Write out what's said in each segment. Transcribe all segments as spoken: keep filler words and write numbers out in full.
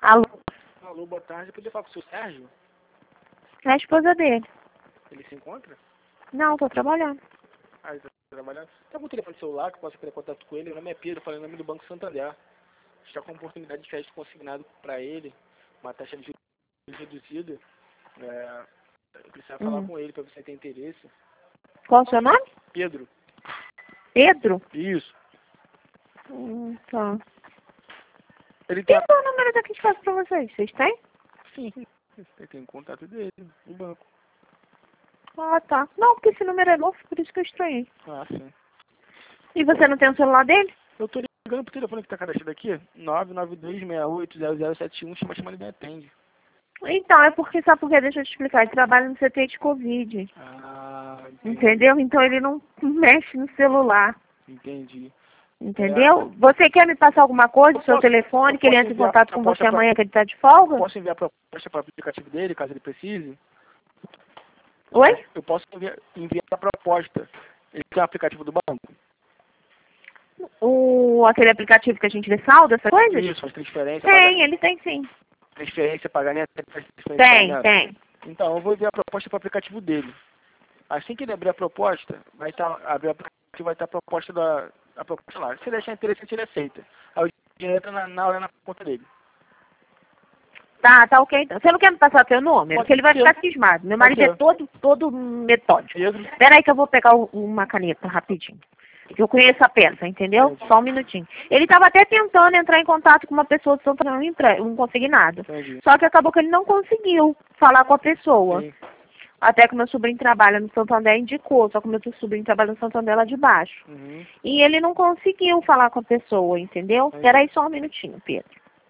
Alô? Alô, boa tarde. Podia falar com o seu Sérgio? É a esposa dele. Ele se encontra? Não, tô trabalhando. Ah, ele tá trabalhando. Tem algum telefone celular que eu possa ter contato com ele? Meu nome é Pedro, eu falei em nome do Banco Santander. Está com uma oportunidade de crédito consignado para ele, uma taxa de juros reduzida. É, eu precisava falar Hum. com ele para você ter interesse. Qual o seu nome? Pedro. Pedro? Isso. Hum, tá. Ele Quem tá... foi o número daqui de casa pra vocês? Vocês têm? Sim. Ele tem contato dele no banco. Ah, tá. Não, porque esse número é novo, por isso que eu estranhei. Ah, sim. E você não tem o celular dele? Eu tô ligando pro telefone que tá cadastrado aqui. nove nove dois seis oito zero zero sete um. Chama, chama, ele me atende. Então, é porque, sabe por quê? Deixa eu te explicar. Ele trabalha no C T de Covid. Ah, entendi. Entendeu? Então ele não mexe no celular. Entendi. Entendeu? Você quer me passar alguma coisa, o seu posso- telefone, eu que ele posso entre em enviar contato a com proposta você pra- amanhã, que ele tá de folga? Posso enviar a proposta para o aplicativo dele, caso ele precise? Oi? Eu posso enviar, enviar a proposta. Ele tem um aplicativo do banco? O, aquele aplicativo que a gente vê saldo, essa coisa? Isso, faz transferência, Tem, paga, ele tem sim. transferência, pagamento, transferência, Tem, pagamento. tem. Então, eu vou enviar a proposta para o aplicativo dele. Assim que ele abrir a proposta, vai estar, abrir o aplicativo, vai estar a proposta da a proposta lá. Se ele achar interessante, ele aceita. Aí o dinheiro entra na, na hora na conta dele. Tá, tá ok então. Você não quer me passar teu número? Pode Porque ele vai ser. ficar cismado. Meu Pode marido é ser. todo, todo metódico. Pedro, Espera aí que eu vou pegar o- uma caneta rapidinho. Eu conheço a peça, entendeu? Entendi. Só um minutinho. Ele estava até tentando entrar em contato com uma pessoa de Santo André, um empre- um consignado. entendi. Só que acabou que ele não conseguiu falar com a pessoa. Sim. Até que meu sobrinho trabalha no Santander indicou, só que meu sobrinho trabalha no Santander lá de baixo. Uhum. E ele não conseguiu falar com a pessoa, entendeu? Entendi. Espera aí só um minutinho, Pedro.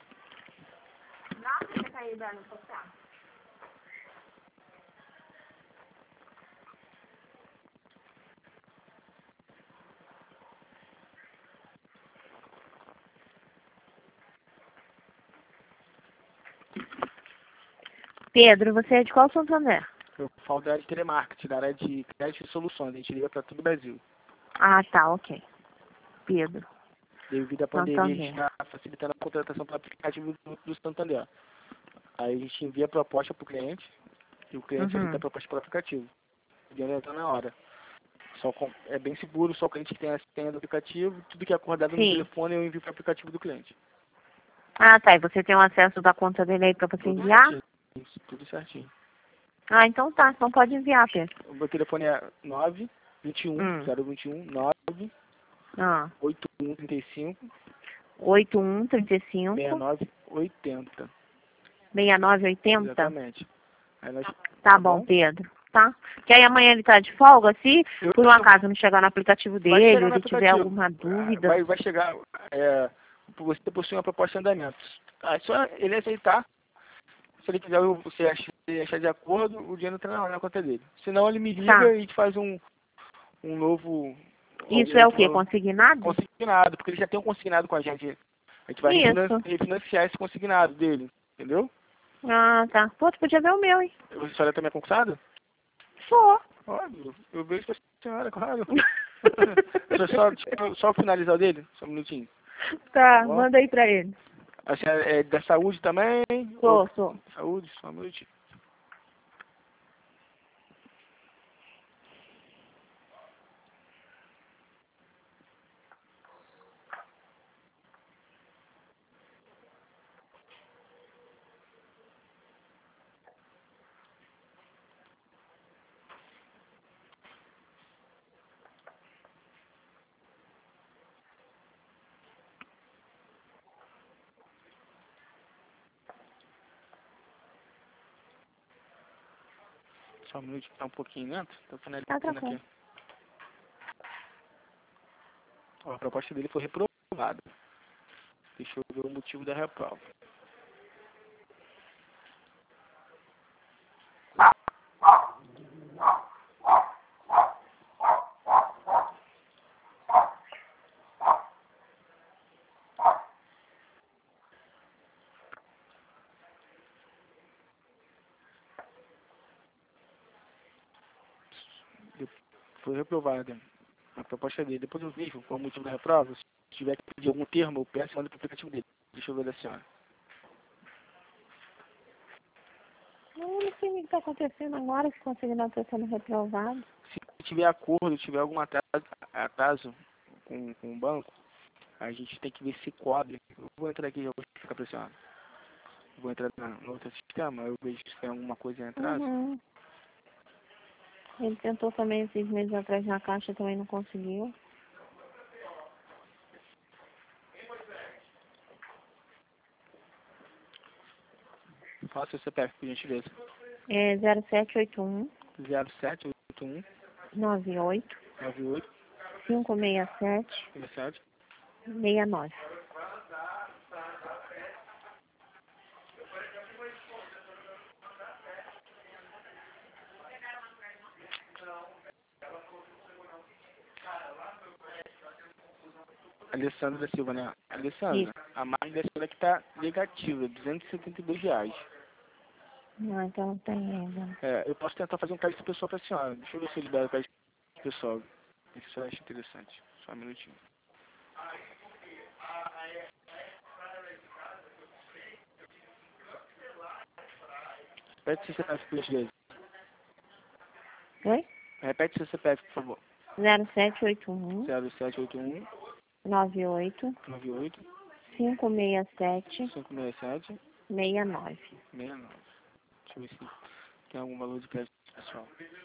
Pedro, você é de qual Santander? Eu falo da área de telemarketing, da área de crédito e soluções. A gente liga para todo o Brasil. Ah, tá, ok. Pedro, Devido à pandemia, a gente Santander. está facilitando a contratação pelo aplicativo do, do Santander. Aí a gente envia a proposta para o cliente e o cliente Uhum. aceita a proposta pelo aplicativo. O dinheiro entra na hora. Só com, é bem seguro, só o cliente que tem a senha do aplicativo, tudo que é acordado no Sim. telefone eu envio para o aplicativo do cliente. Ah, tá. E você tem o acesso da conta dele aí pra você Tudo enviar? certinho. Isso, tudo certinho. Ah, então tá. Então pode enviar, Pedro. O meu telefone é nove vinte e um Hum. zero vinte e um nove Ah. oito um trinta e cinco oito um trinta e cinco sessenta e nove oitenta. sessenta e nove oitenta. Exatamente. Aí nós, Tá bom, Pedro. Tá? Que aí amanhã ele tá de folga, se Eu- por um acaso não chegar no aplicativo Vai dele, chegar ou no ele tiver aplicativo. alguma dúvida. Vai, vai chegar. É, você possui uma proposta em andamento. Aí só ele aceitar. Se ele quiser, você achar, achar de acordo, o dinheiro entra na, na conta dele. Senão ele me liga Tá. e a gente faz um, um novo. Isso um é o quê? outro Consignado? consignado, porque ele já tem um consignado com a gente. A gente vai Isso. refinan- refinanciar esse consignado dele. Entendeu? Ah, tá. Pô, tu podia ver o meu, hein? A senhora também é concursada? Sou. Óbvio, eu vejo pra senhora, claro. Deixa eu só, deixa eu só finalizar o dele, só um minutinho. Tá, Bom. manda aí pra ele. A senhora é da saúde também? Sou, Ou- sou. Saúde, só um minutinho. Só um minutinho, tá um pouquinho lento. Tô Tá finalizando tranquilo. aqui. Ó, a proposta dele foi reprovada. Deixa eu ver o motivo da reprova. Foi reprovada a proposta dele. Depois eu vejo qual é o motivo da reprova. Se tiver que pedir algum termo, eu peço e mando pro aplicativo dele. Deixa eu ver da senhora. Não, não sei o que está acontecendo agora, se o consignado está sendo reprovado. Se tiver acordo, tiver algum atraso, atraso com, com o banco, a gente tem que ver se cobre. Eu vou entrar aqui e vou ficar pressionado. Eu vou entrar na- no outro sistema, eu vejo se tem alguma coisa em atraso. Uhum. Ele tentou também esses meses atrás na caixa, também não conseguiu. Faça o C P F, por gentileza. É zero sete oito um, zero sete oito um nove oito, nove oito cinco seis sete, seis sete. seis nove. Alessandra Silva, né? Alessandra, Isso. a margem da senhora que tá negativa, duzentos e setenta e dois reais. Não, então não tem ainda. É, eu posso tentar fazer um crédito pessoal pra senhora. Deixa eu ver se eu libero o crédito pessoal. Isso eu acho interessante. Só um minutinho. Repete seu C P F, por gentileza. Oi? Repete seu C P F, por favor. zero sete oito um, zero sete oito um nove oito, nove oito cinco seis sete, cinco seis sete seis nove. seis nove. Deixa eu ver se tem algum valor de crédito pessoal.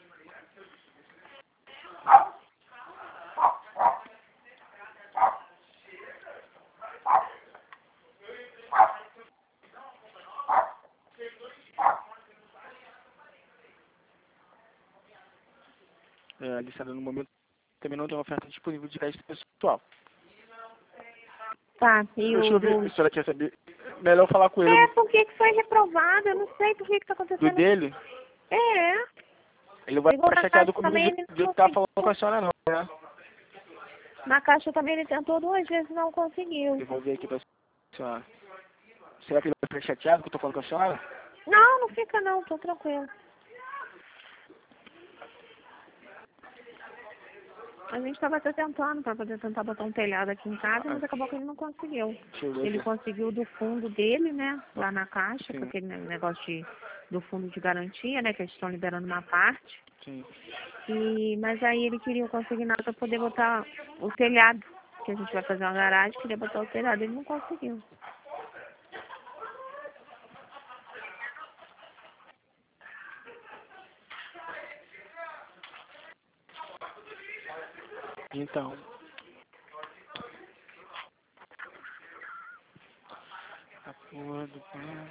É, Alessandra, no momento também não tem uma oferta disponível de crédito pessoal. Tá, e Deixa o eu ver, do... a senhora quer saber? Melhor falar com ele. É, por que que foi reprovado? Eu não sei por que que tá Do acontecendo. dele, É. ele vai Ligou ficar na chateado caixa comigo também, de, ele de eu não estar falando conseguiu. com a senhora não, né? Na caixa também ele tentou duas vezes e não conseguiu. Eu vou ver aqui pra senhora. Será que ele vai ficar chateado que eu tô falando com a senhora? Não, não fica não, tô tranquilo. A gente estava até tentando para poder tentar botar um telhado aqui em casa, mas acabou que ele não conseguiu. Deixa eu ver Ele aqui. conseguiu do fundo dele, né, lá na caixa, Sim. com aquele negócio de, do fundo de garantia, né, que eles estão liberando uma parte. Sim. E, mas aí ele queria o consignado para poder botar o telhado, que a gente vai fazer uma garagem, queria botar o telhado, ele não conseguiu. Então. Acordo, pá.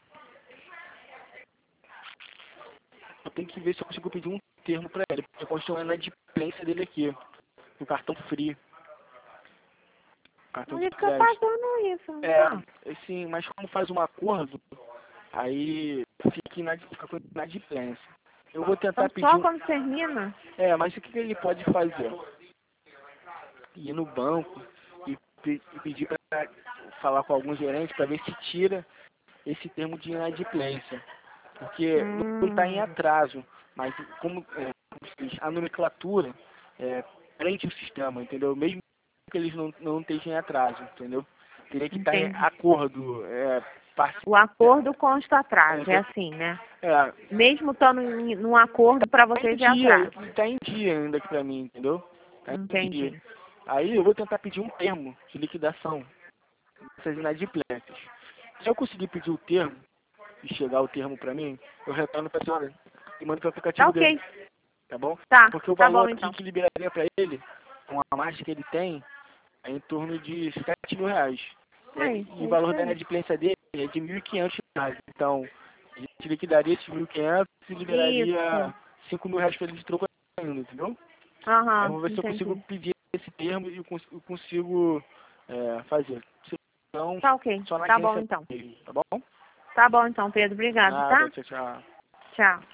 Eu tenho que ver se eu consigo pedir um termo pra ele, porque eu consigo na adimplência dele aqui. No cartão free. Cartão Ele de fica crédito. pagando isso, não É, tá? assim, mas quando faz um acordo, aí fica, inad, fica com inadimplência. Eu vou tentar Então pedir só um... quando termina? É, mas o que que ele pode fazer? Ir no banco e, pe- e pedir para falar com algum gerente para ver se tira esse termo de inadimplência. Porque não está em Hum, atraso, mas como, é, como se diz, a nomenclatura é, prende o sistema, entendeu? Mesmo que eles não, não estejam em atraso, entendeu? Teria que estar em entendi. acordo, é, parcial. O acordo consta atraso, é É, assim, né? é, Mesmo estando em- num acordo para tá em vocês é dia, atraso. tá em dia ainda aqui pra mim, entendeu? Tá em dia. Entendi. Aí eu vou tentar pedir um termo de liquidação dessas inadimplências. Se eu conseguir pedir o termo e chegar o termo pra mim, eu retorno pra senhora e mando pro Tá aplicativo ok. dele, tá bom? Tá, Porque o tá valor bom aqui então. que liberaria pra ele, com a margem que ele tem, é em torno de sete mil reais. É, Aí, e o é isso valor da aí. inadimplência dele é de mil e quinhentos reais. Então, a gente liquidaria esses mil e quinhentos e liberaria Isso. cinco mil reais pra ele de troco ainda, entendeu? Eu Aham, vou ver se eu consigo entendi. pedir esse termo e eu cons- eu consigo é, fazer. Se não, Tá ok. só na Tá bom agência então. mesmo, tá bom? Tá bom então, Pedro. Obrigado, Nada, tá? tchau, tchau. Tchau.